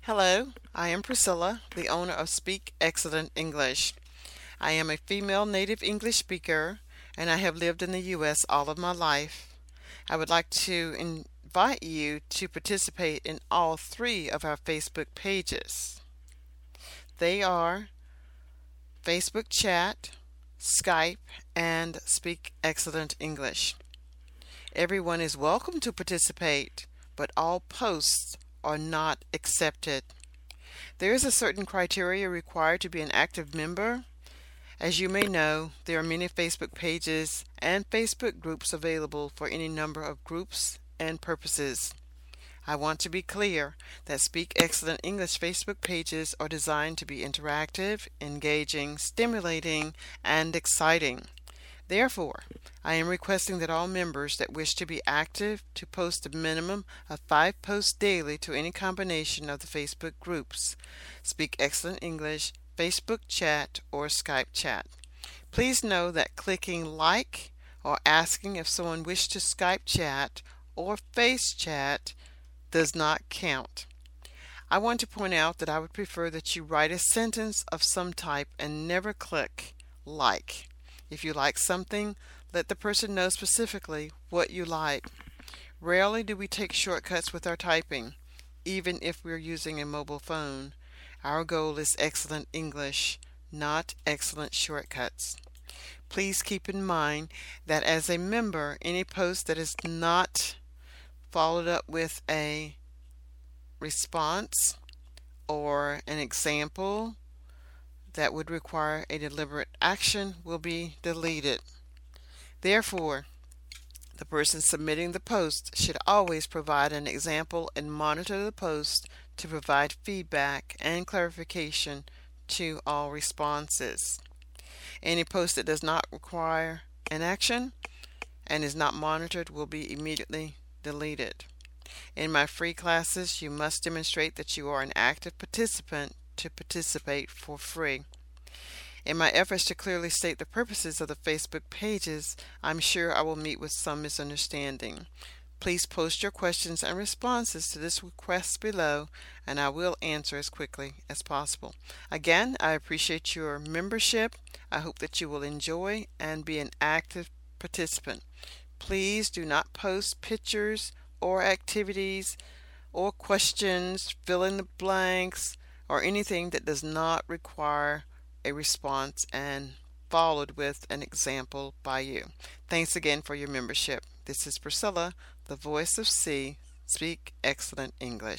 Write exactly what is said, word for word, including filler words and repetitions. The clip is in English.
Hello, I am Priscilla, the owner of Speak Excellent English. I am a female native English speaker and I have lived in the U S all of my life. I would like to invite you to participate in all three of our Facebook pages. They are Facebook Chat, Skype, and Speak Excellent English. Everyone is welcome to participate, but all posts are not accepted. There is a certain criteria required to be an active member. As you may know, there are many Facebook pages and Facebook groups available for any number of groups and purposes. I want to be clear that Speak Excellent English Facebook pages are designed to be interactive, engaging, stimulating, and exciting. Therefore, I am requesting that all members that wish to be active to post a minimum of five posts daily to any combination of the Facebook groups, Speak Excellent English, Facebook Chat, or Skype Chat. Please know that clicking like or asking if someone wished to Skype Chat or Face Chat does not count. I want to point out that I would prefer that you write a sentence of some type and never click like. If you like something, let the person know specifically what you like. Rarely do we take shortcuts with our typing, even if we're using a mobile phone. Our goal is excellent English, not excellent shortcuts. Please keep in mind that as a member, any post that is not followed up with a response or an example that would require a deliberate action will be deleted. Therefore, the person submitting the post should always provide an example and monitor the post to provide feedback and clarification to all responses. Any post that does not require an action and is not monitored will be immediately deleted. In my free classes, you must demonstrate that you are an active participant to participate for free. In my efforts to clearly state the purposes of the Facebook pages, I'm sure I will meet with some misunderstanding. Please post your questions and responses to this request below, and I will answer as quickly as possible. Again, I appreciate your membership. I hope that you will enjoy and be an active participant. Please do not post pictures or activities or questions, fill in the blanks, or anything that does not require a response and followed with an example by you. Thanks again for your membership. This is Priscilla, the voice of C, Speak Excellent English.